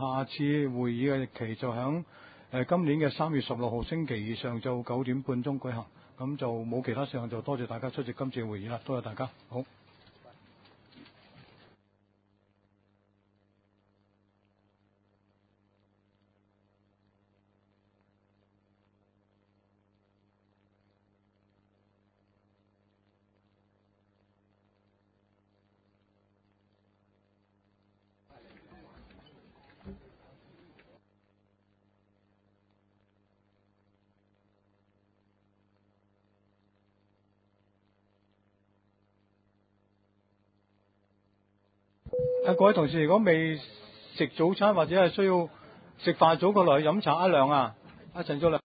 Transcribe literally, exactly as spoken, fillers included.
下次會議嘅日期就響誒今年嘅三月十六號星期二上晝九點半鐘舉行。咁就冇其他事項，就多謝大家出席今次嘅會議啦，多謝大家，好。啊，各位同事，如果未食早餐或者係需要食飯早過來飲茶，阿亮啊，阿陳祖良。